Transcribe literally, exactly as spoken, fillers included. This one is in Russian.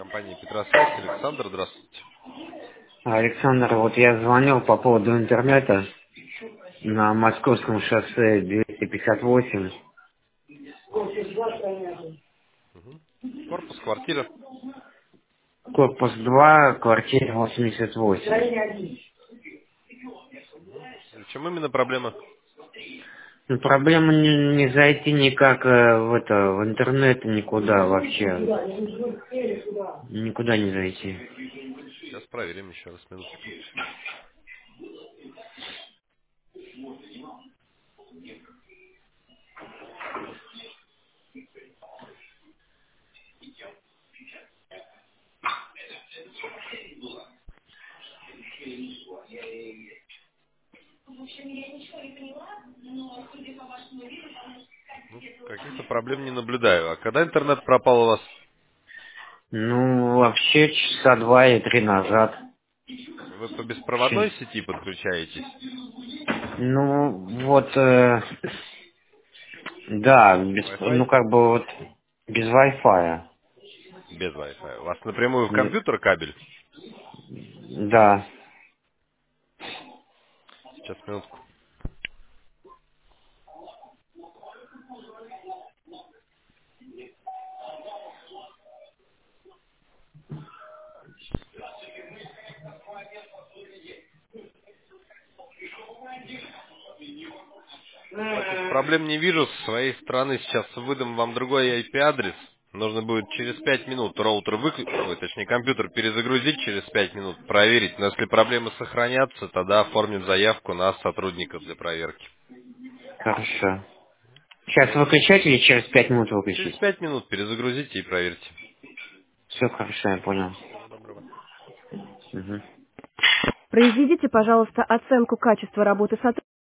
Компания Петросвязь. Александр, здравствуйте. Александр, вот я звонил по поводу интернета на Московском шоссе двести пятьдесят восемь, Мгм. Корпус, квартира. корпус два, квартира восемьдесят восемь. В чем именно проблема? Ну, проблема не, не зайти никак э, в это, в интернет никуда вообще. Никуда не зайти. Сейчас проверим еще раз, минуточку. Ну, каких-то проблем не наблюдаю. А когда интернет пропал у вас? Ну, вообще часа два и три назад. Вы по Чем? беспроводной сети подключаетесь? Ну, вот, э, да, без, Wi-Fi? ну как бы вот без Wi-Fi. Без Wi-Fi. У вас напрямую в Н- компьютер кабель? Да. Сейчас, минутку. Так как проблем не вижу, с своей стороны сейчас выдам вам другой ай пи-адрес. Нужно будет через пять минут роутер выключить, ой, точнее компьютер перезагрузить через пять минут, проверить. Но если проблемы сохранятся, тогда оформим заявку на сотрудников для проверки. Хорошо. Сейчас Все. выключать или через пять минут Через выключить? пять минут перезагрузите и проверьте. Все хорошо, я понял. Всего доброго. Мгм. Произведите, пожалуйста, оценку качества работы сотрудника.